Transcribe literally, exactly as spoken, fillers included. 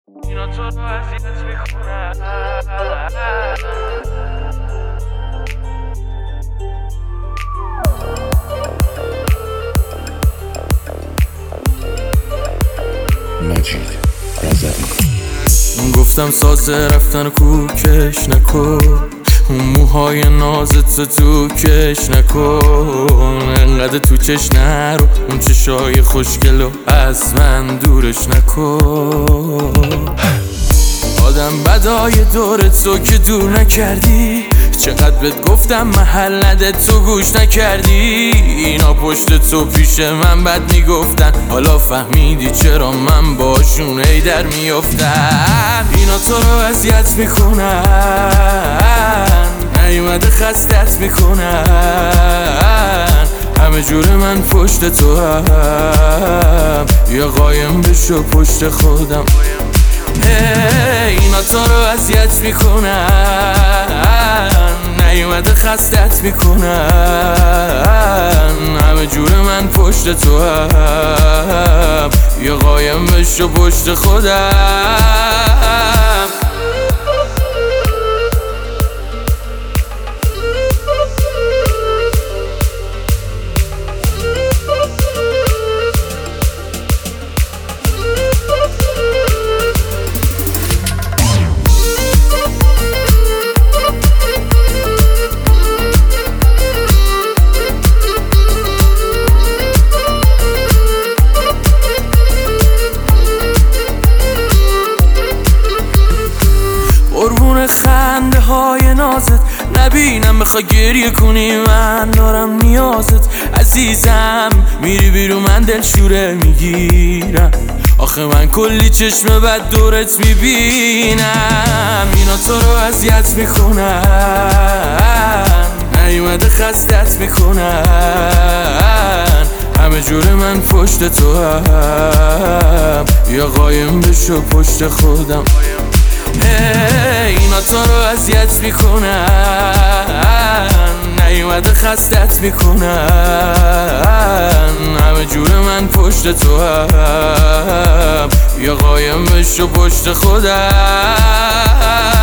اینا تو رو اذیت میکنن. مجید رضوی. گفتم سازه رفتن کوکش نکن، اون موهای نازت تو کش نکن، انقدر تو چش نرو، اون چشای خوشگلو از من دورش نکن. آدم بدای دورت تو که دور نکردی، چقدر بهت گفتم محل نده تو گوش نکردی. اینا پشت تو پیش من بد میگفتن، حالا فهمیدی چرا من باشون ای در میافتم. اینا تو رو اذیت میکنن، نیومده خستت میکنن، همه جور من پشت تو هم، یا قایم بشو پشت خودم. اینا تو رو اذیت میکنن، نیومده خستت میکنن، همه جور من پشت تو هم، یا قایم بشو پشت خودم. قربون خنده های نازت نبینم، بخوای گریه کنی من دارم نیازت. عزیزم میری بیرون من دلشوره میگیرم، آخه من کلی چشم بد دورت میبینم. اینا تو رو اذیت میکنن، نیومده خستت میکنن، همه جور من پشت تو هم، یا قایم بشو پشت خودم. اینا تو رو اذیت میکنن، نیومده خستت میکنن، همه جور من پشت تو هم، یا قایم بشو پشت خودم.